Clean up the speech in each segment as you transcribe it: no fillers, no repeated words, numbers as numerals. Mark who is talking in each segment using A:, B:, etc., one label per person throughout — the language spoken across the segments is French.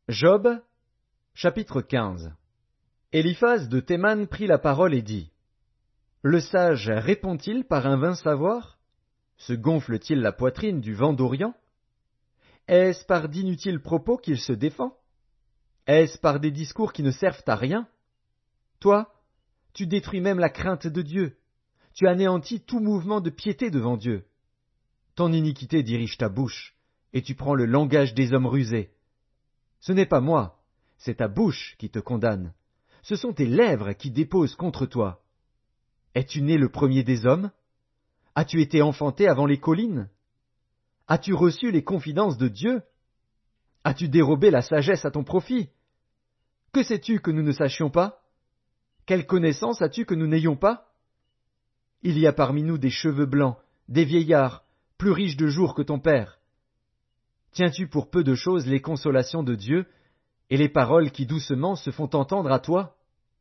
A: Job, chapitre 15. Éliphaz de Théman prit la parole et dit: Le sage répond-il par un vain savoir? Se gonfle-t-il la poitrine du vent d'Orient? Est-ce par d'inutiles propos qu'il se défend? Est-ce par des discours qui ne servent à rien? Toi, tu détruis même la crainte de Dieu. Tu anéantis tout mouvement de piété devant Dieu. Ton iniquité dirige ta bouche, et tu prends le langage des hommes rusés. Ce n'est pas moi, c'est ta bouche qui te condamne. Ce sont tes lèvres qui déposent contre toi. Es-tu né le premier des hommes? As-tu été enfanté avant les collines? As-tu reçu les confidences de Dieu? As-tu dérobé la sagesse à ton profit? Que sais-tu que nous ne sachions pas? Quelle connaissance as-tu que nous n'ayons pas? Il y a parmi nous des cheveux blancs, des vieillards, plus riches de jours que ton père. Tiens-tu pour peu de choses les consolations de Dieu, et les paroles qui doucement se font entendre à toi?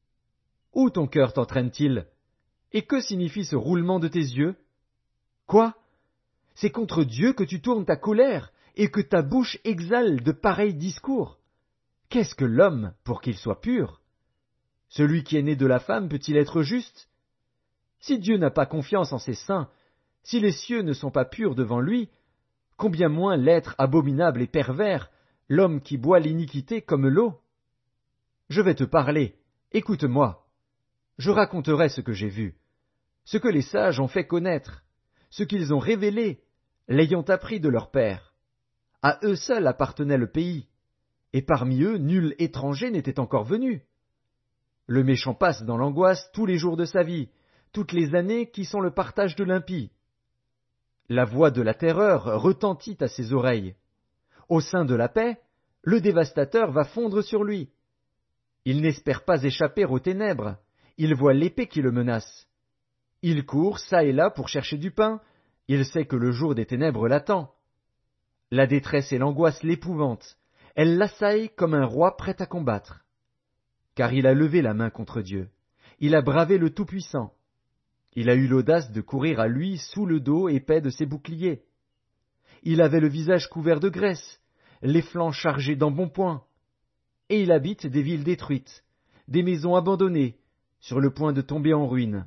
A: Où ton cœur t'entraîne-t-il? Et que signifie ce roulement de tes yeux? Quoi? C'est contre Dieu que tu tournes ta colère, et que ta bouche exhale de pareils discours? Qu'est-ce que l'homme pour qu'il soit pur? Celui qui est né de la femme peut-il être juste? Si Dieu n'a pas confiance en ses saints, si les cieux ne sont pas purs devant lui, combien moins l'être abominable et pervers, l'homme qui boit l'iniquité comme l'eau? Je vais te parler, écoute-moi. Je raconterai ce que j'ai vu, ce que les sages ont fait connaître, ce qu'ils ont révélé, l'ayant appris de leur père. À eux seuls appartenait le pays, et parmi eux nul étranger n'était encore venu. Le méchant passe dans l'angoisse tous les jours de sa vie, toutes les années qui sont le partage de l'impie. La voix de la terreur retentit à ses oreilles. Au sein de la paix, le dévastateur va fondre sur lui. Il n'espère pas échapper aux ténèbres, il voit l'épée qui le menace. Il court çà et là pour chercher du pain, il sait que le jour des ténèbres l'attend. La détresse et l'angoisse l'épouvantent, elles l'assaillent comme un roi prêt à combattre. Car il a levé la main contre Dieu, il a bravé le Tout-Puissant. Il a eu l'audace de courir à lui sous le dos épais de ses boucliers. Il avait le visage couvert de graisse, les flancs chargés d'embonpoint. Et il habite des villes détruites, des maisons abandonnées, sur le point de tomber en ruine.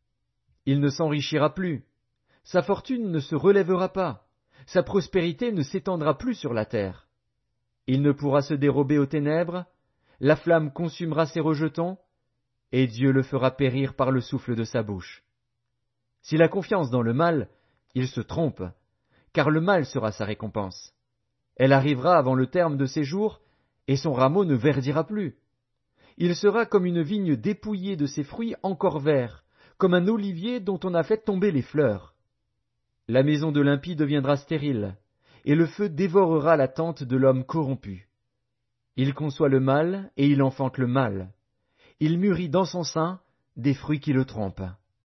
A: Il ne s'enrichira plus, sa fortune ne se relèvera pas, sa prospérité ne s'étendra plus sur la terre. Il ne pourra se dérober aux ténèbres, la flamme consumera ses rejetons, et Dieu le fera périr par le souffle de sa bouche. S'il a confiance dans le mal, il se trompe, car le mal sera sa récompense. Elle arrivera avant le terme de ses jours, et son rameau ne verdira plus. Il sera comme une vigne dépouillée de ses fruits encore verts, comme un olivier dont on a fait tomber les fleurs. La maison de l'impie deviendra stérile, et le feu dévorera la tente de l'homme corrompu. Il conçoit le mal, et il enfante le mal. Il mûrit dans son sein des fruits qui le trompent.